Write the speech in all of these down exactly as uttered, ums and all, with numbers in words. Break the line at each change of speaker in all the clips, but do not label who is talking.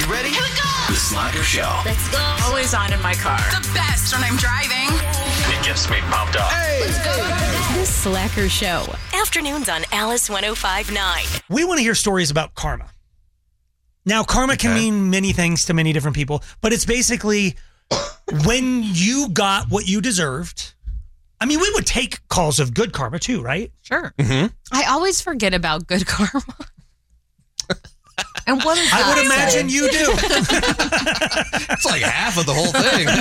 You ready?
Here we go.
The Slacker Show.
Let's go.
Always on in my car.
The best when I'm driving.
It gets me pumped up.
Hey. Let's go.
The Slacker Show. Afternoons on Alice one oh five point nine.
We want to hear stories about karma. Now, karma okay. can mean many things to many different people, but it's basically when you got what you deserved. I mean, we would take calls of good karma too, right?
Sure.
Mm-hmm.
I always forget about good karma.
And what is that?
I would imagine you do.
It's like half of the whole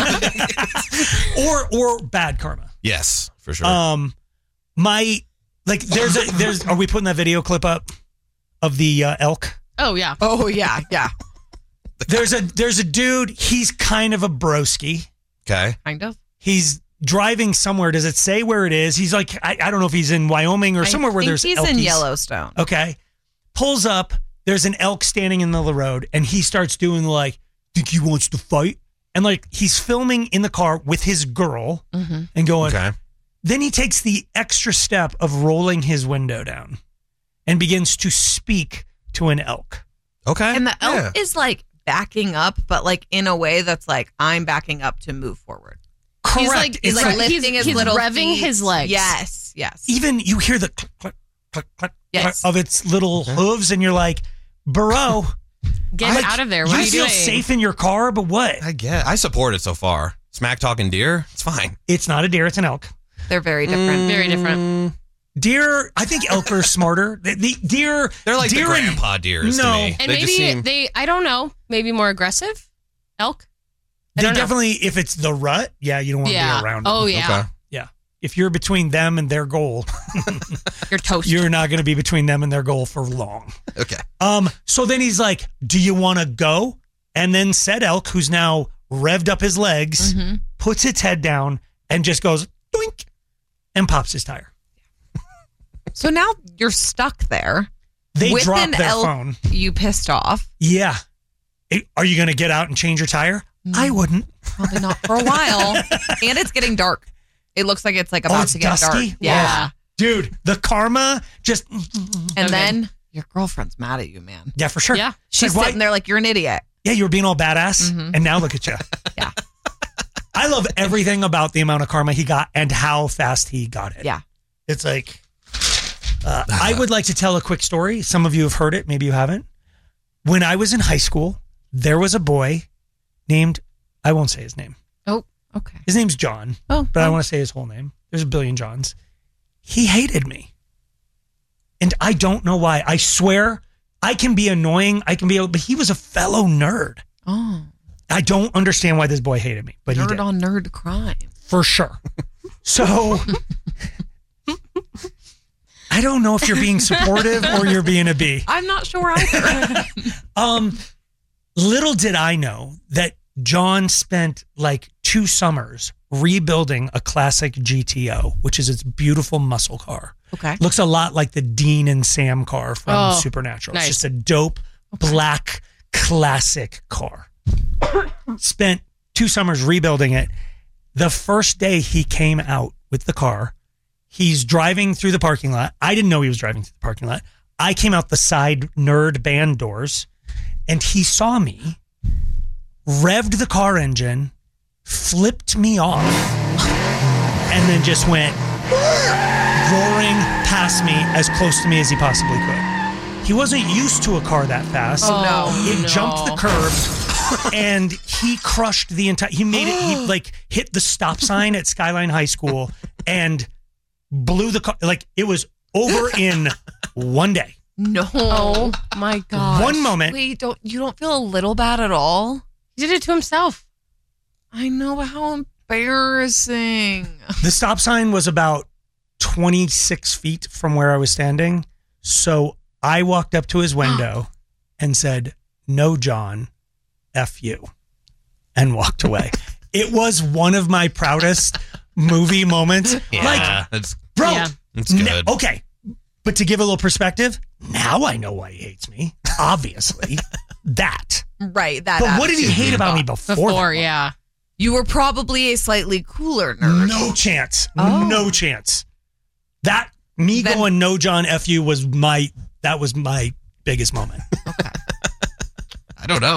thing.
or or bad karma.
Yes, for sure.
Um, my like there's a there's. Are we putting that video clip up of the uh, elk?
Oh yeah.
Oh yeah, yeah.
There's a there's a dude. He's kind of a broski.
Okay.
Kind of.
He's driving somewhere. Does it say where it is? He's like I, I don't know if he's in Wyoming or somewhere
I
where
think
there's
he's
elkies.
in Yellowstone.
Okay. Pulls up. There's an elk standing in the middle of the road, and he starts doing like, think he wants to fight? And like, he's filming in the car with his girl
mm-hmm.
and going,
okay.
Then he takes the extra step of rolling his window down and begins to speak to an elk.
Okay.
And the elk
yeah.
is like backing up, but like in a way that's like, I'm backing up to move forward.
Correct.
He's like, he's
It's
like
like-
lifting
he's,
his
he's
little
revving
feet.
his legs.
Yes, yes.
Even you hear the click, click, click, click,
Yes.
click of its little hooves, and you're like, bro,
Get
like,
out of there. What
you
are you
feel
doing?
safe in your car, but what?
I get. I support it so far. Smack talking deer, it's fine.
It's not a deer, it's an elk.
They're very different.
Very different.
Deer, I think elk are smarter. The, the deer,
They're like
deer
the
and-
grandpa deers
No.
to me.
And
they
maybe
just seem,
they, I don't know, maybe more aggressive elk. I
They
don't know.
definitely, if it's the rut, yeah, you don't want to
Yeah.
be around
Oh,
them.
yeah.
Okay.
Yeah. If you're between them and their goal,
You're toast.
you're not going to be between them and their goal for long.
Okay.
Um. So then he's like, do you want to go? And then said elk, who's now revved up his legs,
Mm-hmm.
puts its head down and just goes, doink, and pops his tire.
So now you're stuck there.
They
with
drop
an
their
elk
phone.
You pissed off.
Yeah. It- are you going to get out and change your tire? I wouldn't.
Probably not for a while. And it's getting dark. It looks like it's like about
oh, it's
to get
dusky?
dark. Yeah.
Oh, dude, the karma just,
And
Okay.
then your girlfriend's mad at you, man.
yeah, for sure.
Yeah.
She's
Like, why-
sitting there like, you're an idiot.
Yeah, you were being all badass,
Mhm.
and now look at you.
Yeah.
I love everything about the amount of karma he got and how fast he got it.
Yeah.
It's like, uh, I would like to tell a quick story. Some of you have heard it, maybe you haven't. When I was in high school, there was a boy named, I won't say his name.
Oh, okay.
His name's John,
Oh,
but I want to say his whole name. There's a billion Johns. He hated me. And I don't know why. I swear I can be annoying. I can be, but he was a fellow nerd.
Oh,
I don't understand why this boy hated me, but he
nerd
did.
on nerd crime.
For sure. So I don't know if you're being supportive or you're being a bee.
I'm not sure either.
Um, little did I know that John spent like two summers rebuilding a classic G T O, which is its beautiful muscle car.
Okay.
Looks a lot like the Dean and Sam car from
Oh,
Supernatural.
nice.
It's just a dope black classic car. Spent two summers rebuilding it. The first day he came out with the car, he's driving through the parking lot. I didn't know he was driving through the parking lot. I came out the side nerd band doors, and he saw me, revved the car engine, flipped me off, and then just went roaring past me as close to me as he possibly could. He wasn't used to a car that fast.
Oh, no.
It
no.
jumped the curb and he crushed the entire, he made it, he like hit the stop sign at Skyline High School and blew the car, like it was over in one day.
No.
Oh my God.
One moment.
Wait, don't you don't feel a little bad at all?
He did it to himself.
I know, but how embarrassing.
The stop sign was about twenty-six feet from where I was standing. So I walked up to his window and said, "No, John, F you," and walked away. It was one of my proudest movie moments.
Yeah,
Like,
that's
bro,
Yeah.
that's good.
n- okay. But to give a little perspective, now I know why he hates me. Obviously, that.
Right. That.
But what did he
attitude.
hate about me before?
Before,
that?
yeah.
You were probably a slightly cooler nerd.
No chance.
Oh.
No chance. That me
Then-
going no John F you was my that was my biggest moment.
Okay.
I don't know.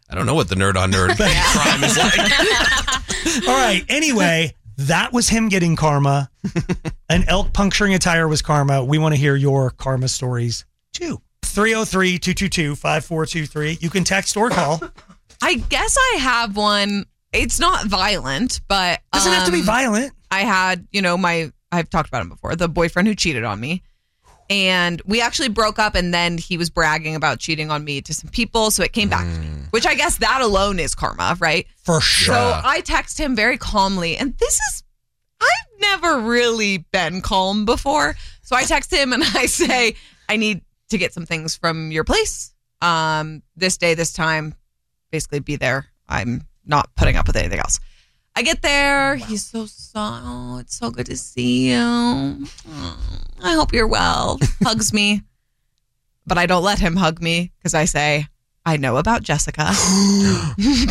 I don't know what the nerd on nerd crime is like.
All right. Anyway, that was him getting karma. An elk puncturing a tire was karma. We want to hear your karma stories too. three oh three, two two two, five four two three. You can text or call.
I guess I have one. It's not violent, but
Doesn't have to be
um,
violent.
I had, you know, my, I've talked about him before, the boyfriend who cheated on me. And we actually broke up, and then he was bragging about cheating on me to some people. So it came back to me, which I guess that alone is karma, right?
For sure.
So I text him very calmly. And this is, I've never really been calm before. So I text him and I say, I need to get some things from your place. Um, this day, this time, basically be there. I'm not putting up with anything else. I get there. He's so, so, oh, it's so good to see you. Oh, I hope you're well. Hugs me. But I don't let him hug me because I say, I know about Jessica.
Oh,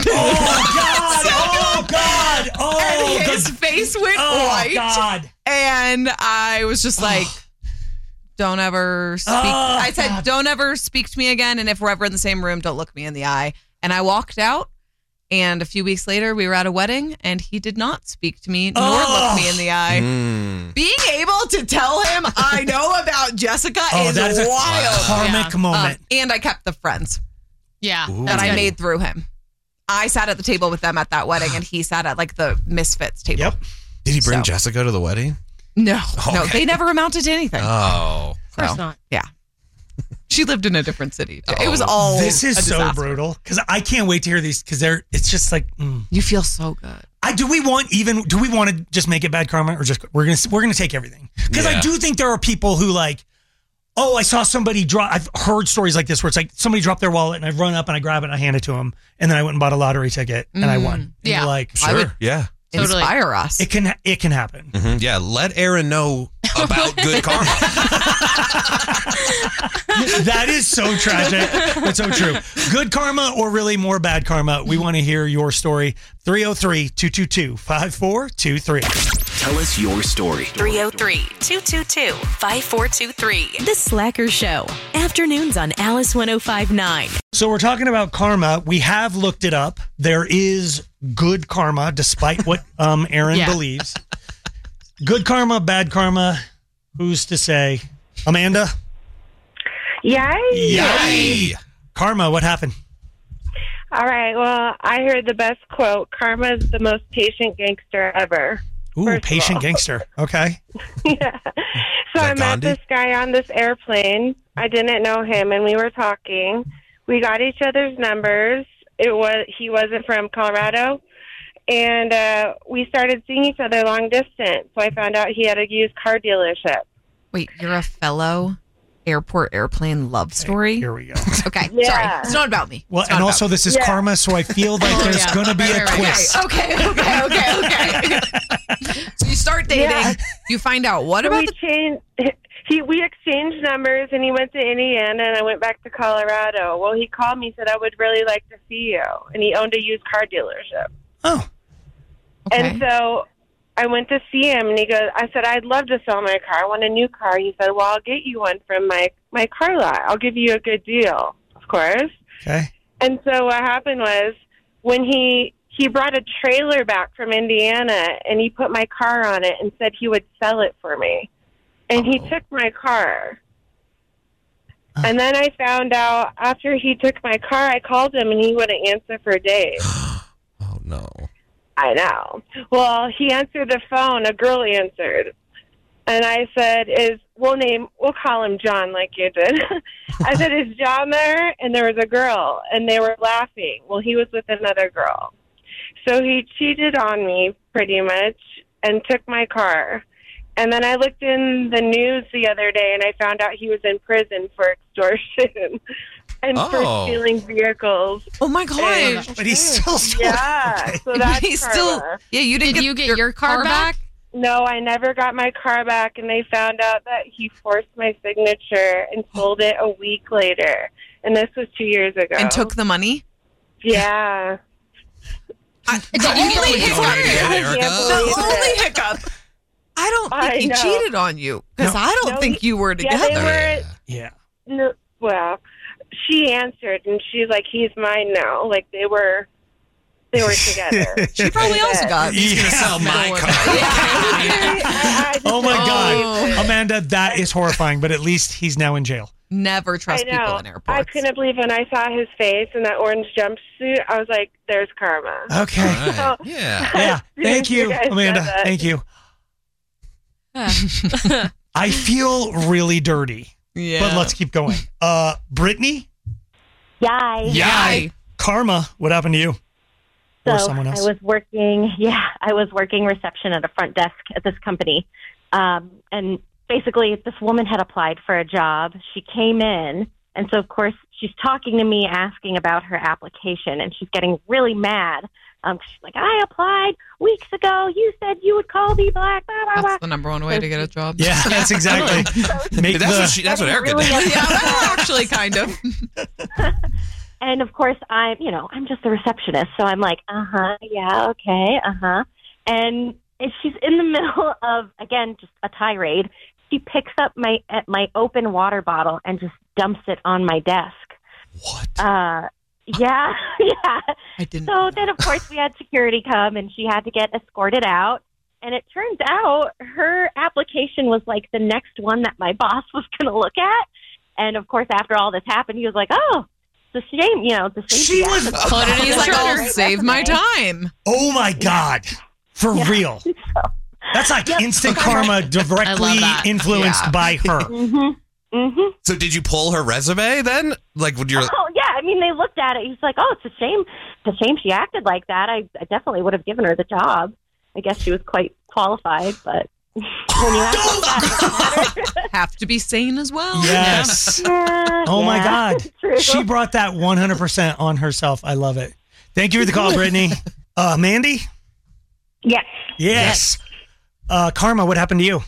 God. Oh, God. Oh,
and his
the-
face went
oh,
white.
God.
And I was just like, don't ever speak.
Oh,
I said,
God.
don't ever speak to me again. And if we're ever in the same room, don't look me in the eye. And I walked out. And a few weeks later, we were at a wedding, and he did not speak to me nor
Oh.
look me in the eye.
Mm.
Being able to tell him I know about Jessica
Oh,
is
that is a
wild.
karmic
Yeah.
moment.
Um, and I kept the friends
Yeah.
Ooh.
that
that's
I
good.
made through him. I sat at the table with them at that wedding, and he sat at like the misfits table.
Yep.
Did he bring
So.
Jessica to the wedding?
No, no,
Okay.
they never amounted to anything.
Oh.
Of course
So,
not.
Yeah. She lived in a different city. too. It was
Oh.
all
This is
a
so
disaster.
brutal because I can't wait to hear these because they're. It's just like, mm.
You feel so good.
I do. We want even. Do we want to just make it bad karma or just we're gonna we're gonna take everything because I
Yeah.
do think there are people who like. Oh, I saw somebody drop. I've heard stories like this where it's like somebody dropped their wallet and I run up and I grab it and I hand it to them and then I went and bought a lottery ticket and I won. And
Yeah.
you're like,
I
Sure.
would-
Yeah.
Totally.
Inspire us.
it can it can happen.
Mhm. Yeah. Let Aaron know about good karma.
That is so tragic. That's so true. Good karma or really more bad karma? We want to hear your story. three oh three, two two two, five four two three.
Tell us your story.
three oh three, two two two, five four two three. The Slacker Show. Afternoons on Alice one oh five point nine.
So we're talking about karma. We have looked it up. There is good karma, despite what um, Aaron
Yeah.
believes. Good karma, bad karma. Who's to say? Amanda?
Yay!
Yay! Karma, what happened?
All right. Well, I heard the best quote: "Karma's the most patient gangster ever."
Ooh,
First of
patient
all.
gangster. Okay.
Yeah. So
that
I met
Gandhi?
this guy on this airplane. I didn't know him, and we were talking. We got each other's numbers. It was he wasn't from Colorado, and uh, we started seeing each other long distance. So I found out he had a used car dealership.
Wait, you're a fellow airport airplane love story?
Here we go.
Okay,
Yeah.
sorry. It's not about me.
Well,
It's not
and
about
also
me.
this is
Yeah.
karma, so I feel like
Oh,
there's
yeah.
going to be
Right,
a
right, right.
twist.
Okay, okay, okay, okay. So you start dating,
Yeah.
you find out what
So
about
we
the
changed. He we exchanged numbers, and he went to Indiana, and I went back to Colorado. Well, he called me, said I would really like to see you, and he owned a used car dealership.
Oh,
okay.
And so I went to see him, and he goes, I said, I'd love to sell my car. I want a new car. He said, well, I'll get you one from my, my car lot. I'll give you a good deal, of course.
okay.
And so what happened was when he he brought a trailer back from Indiana, and he put my car on it and said he would sell it for me. And he took my car. And then I found out after he took my car, I called him, and he wouldn't answer for days.
Oh, no.
I know. Well, he answered the phone. A girl answered. And I said, is, we'll name, we'll call him John like you did. I said, is John there? And there was a girl, and they were laughing. Well, he was with another girl. So he cheated on me pretty much and took my car. And then I looked in the news the other day, and I found out he was in prison for extortion and
Oh.
for stealing vehicles.
Oh my gosh.
But he's still still
Yeah, so that's
He's
karma.
still, yeah, you didn't
Did
get
you get your car back?
No, I never got my car back, and they found out that he forced my signature and sold it a week later. And this was two years ago.
and took the money.
Yeah.
I,
Did
the
you get
only
the
hiccup,
car?
I
Erica.
can't
the
believe
only
it.
hiccup. I don't think
I
he
know.
cheated on you because
No.
I don't
No,
think
he-
you were
Yeah,
together.
they were.
Yeah.
No, well, she answered, and she's like, "He's mine now." Like they were, they were together.
She probably also got.
He's going to sell my car.
I, I just
Oh my
don't
God,
believe it.
Amanda, that is horrifying. But at least he's now in jail.
Never
I
trust people
know.
in airports.
I couldn't believe when I saw his face in that orange jumpsuit. I was like, "There's karma."
Okay.
All right. Yeah.
Yeah. Thank
You
you,
guys
Amanda.
said that.
Thank you. I feel really dirty,
Yeah.
but let's keep going. Uh, Brittany?
Yay.
Yay. Karma, what happened to you? Or
So
someone
I
else?
was working, yeah, I was working reception at a front desk at this company. Um, and basically, this woman had applied for a job. She came in, and so, of course, she's talking to me, asking about her application, and she's getting really mad. Um, she's like, I applied weeks ago. You said you would call me black, blah, blah, blah.
That's the number one way to get a job.
Yeah, that's exactly. Make
That's
the,
what, she, that's what Erica
Really
did.
Yeah, well, actually, kind of.
And of course, I'm, you know, I'm just a receptionist. So I'm like, uh huh, yeah, okay, uh huh. And if she's in the middle of, again, just a tirade, she picks up my at my open water bottle and just dumps it on my desk.
What?
Uh, yeah, yeah.
I didn't.
So then, of course, we had security come, and she had to get escorted out. And it turns out her application was like the next one that my boss was going to look at. And of course, after all this happened, he was like, "Oh, it's a shame, you know, it's a shame."
She was-
Put it in
He's
like,
like,
I'll
"Oh,
save my
resume."
time.
oh my God. For real. That's like instant karma directly
that.
influenced
Yeah.
by her.
Mm-hmm. Mm-hmm.
So did you pull her resume then? Like, would you?
Oh yeah, I mean, they looked at it. He's like, "Oh, it's a shame. It's a shame she acted like that. I, I definitely would have given her the job. I guess she was quite qualified, but when you act like that, it doesn't matter."
Have to be sane as well.
Yes.
Yeah,
Oh my
yeah,
God.
true.
She brought that one hundred percent on herself. I love it. Thank you for the call, Brittany. Uh, Mandy?
Yes.
Yes. Uh, Karma, what happened to you?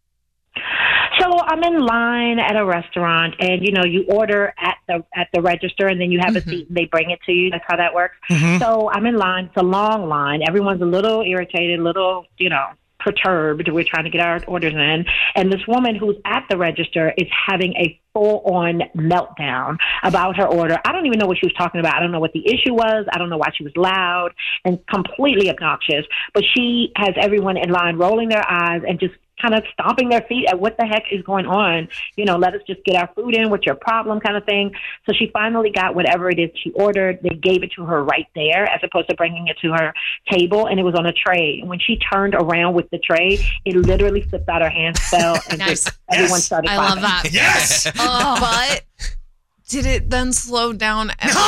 So I'm in line at a restaurant, and you know, you order at the at the register, and then you have
Mm-hmm.
a seat, and they bring it to you. That's how that works.
Mhm.
So I'm in line. It's a long line. Everyone's a little irritated, a little, you know, perturbed. We're trying to get our orders in, and this woman who's at the register is having a full-on meltdown about her order. I don't even know what she was talking about. I don't know what the issue was. I don't know why she was loud and completely obnoxious. But she has everyone in line rolling their eyes and just kind of stomping their feet at what the heck is going on. You know, let us just get our food in. What's your problem, kind of thing. So she finally got whatever it is she ordered. They gave it to her right there as opposed to bringing it to her table, and it was on a tray. When she turned around with the tray, it literally slipped out her hands, fell, and
Nice.
just everyone
Yes.
started
I
clapping.
love that.
Yes.
But did it then slow down?
No!
everyone?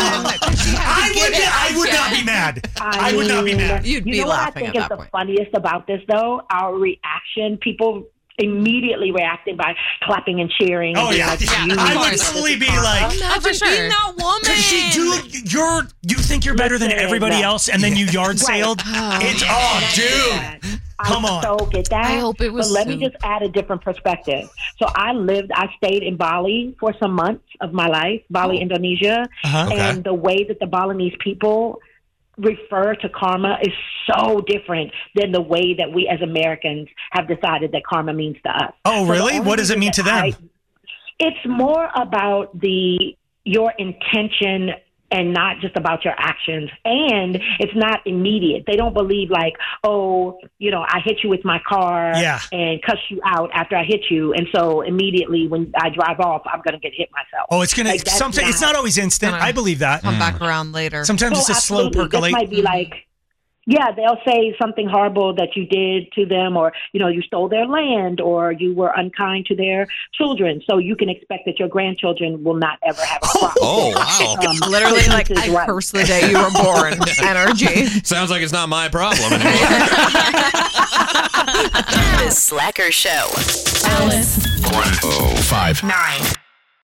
I would, I would not be mad. I would not be mad.
You'd
you
be
know what I
laughing
think
at
is
that
the
point.
funniest about this, though? Our reaction. People immediately reacting by clapping and cheering.
Oh
and being
yeah,
like,
Yeah,
"You
of
I would
course.
totally be like,
Never
for sure.
been that woman.
because you, dude, you're you think you're better than
Listen,
everybody else, and then you yard sailed.
Oh,
It's oh, dude. Come
I
on.
so get that.
I hope it was
But let me
soup.
just add a different perspective. So I lived, I stayed in Bali for some months of my life, Bali,
Oh.
Indonesia,
Uh-huh.
Okay.
and the way that the Balinese people refer to karma is so different than the way that we as Americans have decided that karma means to us.
Oh,
So the
really?
only
What does it
reason
mean to
that
them?
I- it's more about the your intention and not just about your actions. And it's not immediate. They don't believe like, oh, you know, I hit you with my car
Yeah.
and cuss you out after I hit you. And so immediately when I drive off, I'm going to get hit myself.
Oh, it's gonna.
Like, that's
Sometimes it's not always instant.
Gonna
I believe that.
Come back around later.
Sometimes
So
it's a slow
absolutely.
percolate.
This might be like, yeah, they'll say something horrible that you did to them, or, you know, you stole their land, or you were unkind to their children. So you can expect that your grandchildren will not ever have a problem.
Oh, wow.
Um,
Literally,
so
like,
this is
I
right.
curse the day you were born energy.
Sounds like it's not my problem anymore.
The Slacker Show.
one oh five
Nine.